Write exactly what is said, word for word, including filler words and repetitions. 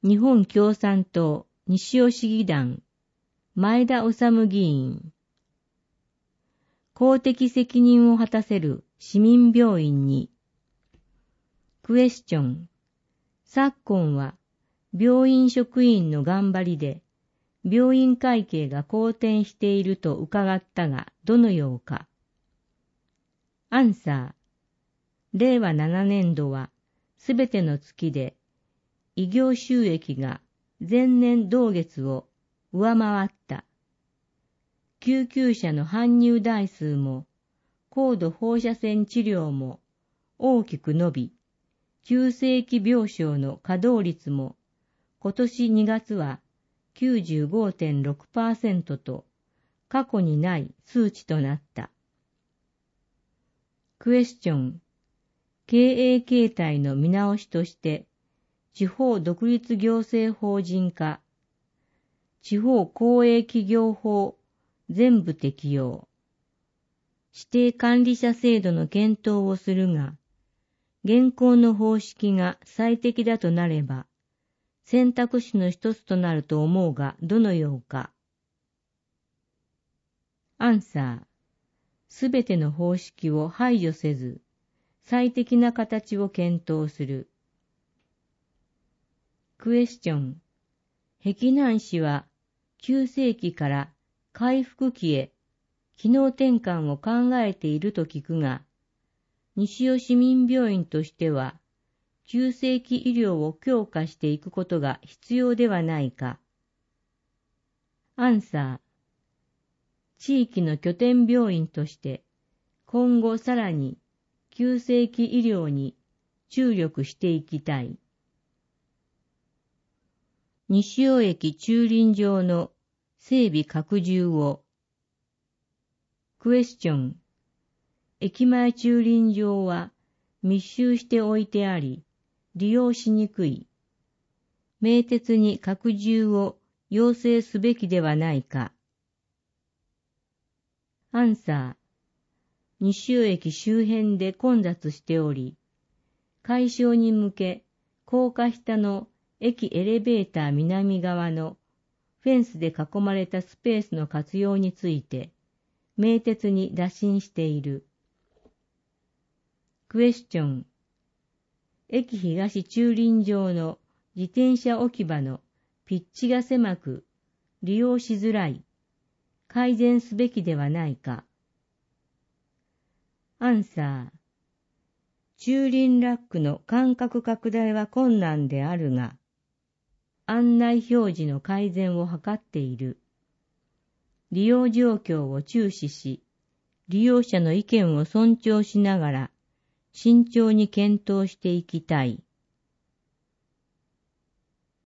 日本共産党西尾市議団前田治議員。公的責任を果たせる市民病院に。クエスチョン。昨今は病院職員の頑張りで病院会計が好転していると伺ったがどのようか。アンサー。れいわななねんどはすべての月で医業収益が前年同月を上回った。救急車の搬入台数も高度放射線治療も大きく伸び、急性期病床の稼働率も今年にがつは きゅうじゅうごてんろくパーセント と過去にない数値となった。クエスチョン。経営形態の見直しとして地方独立行政法人化、地方公営企業法全部適用、指定管理者制度の検討をするが、現行の方式が最適だとなれば、選択肢の一つとなると思うがどのようか。アンサー。すべての方式を排除せず、最適な形を検討する。クエスチョン。碧南市は急性期から回復期へ機能転換を考えていると聞くが、西尾市民病院としては急性期医療を強化していくことが必要ではないか。アンサー。地域の拠点病院として今後さらに急性期医療に注力していきたい。西尾駅駐輪場の整備拡充を。クエスチョン。駅前駐輪場は密集して置いてあり、利用しにくい。名鉄に拡充を要請すべきではないか。アンサー。西尾駅周辺で混雑しており、解消に向け高架下の駅エレベーター南側のフェンスで囲まれたスペースの活用について、名鉄に打診している。クエスチョン。駅東駐輪場の自転車置き場のピッチが狭く、利用しづらい。改善すべきではないか。アンサー。駐輪ラックの間隔拡大は困難であるが、案内表示の改善を図っている。利用状況を注視し、利用者の意見を尊重しながら、慎重に検討していきたい。